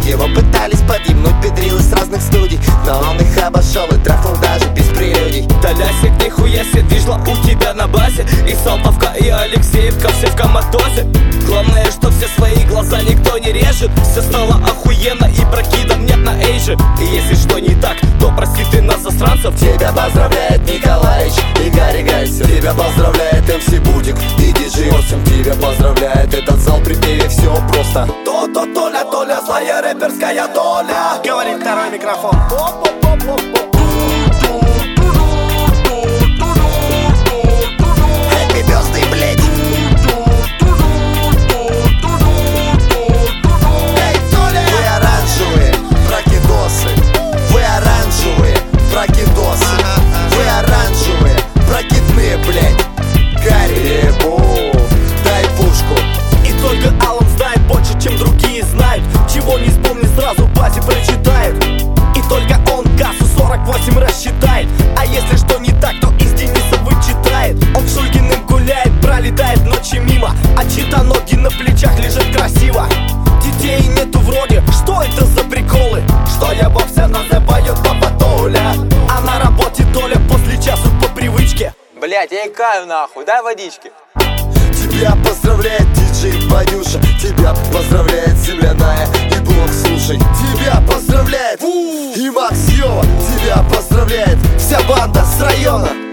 Его пытались подъемнуть педрилы с разных студий, но он их обошел и трахнул даже без прелюдий. Толясик, нихуя себе, движла у тебя на базе. И Салтовка, и Алексеевка, все в коматозе. Главное, что все свои глаза никто не режет. Все стало охуенно и прокидов нет на эйже. И если что не так, то прости ты нас, засранцев. Тебя поздравляет Николаич и Гарри Гайсер. Тебя поздравляет МС Будик и Диджей Осим. Тебя поздравляет этот зал при певе «Все просто». То-то, Толя, Толя, злая рэперская доля. Говорит второй микрофон. Happy birthday, блядь. Эй, Толя! Вы оранжевые прокидосы. Вы оранжевые прокидосы. Вы оранжевые прокидные, блядь. Гарри, дай пушку. И только Алан знает больше, чем другие знают. Чего не вспомни, сразу в базе прочитает. И только он кассу 48 рассчитает. А если что не так, то из Дениса вычитает. Он с Шульгиным гуляет, пролетает ночи мимо, а чьи-то ноги на плечах лежат красиво. Детей нету вроде, что это за приколы? Что я вовсе называю папа Толя, а на работе Толя после часу по привычке. Блять, я икаю нахуй, дай водички. Тебя поздравляет диджей Ванюша. Тебя поздравляет земляная и блок слушай. Тебя поздравляет и Макс Йова. Тебя поздравляет вся банда с района.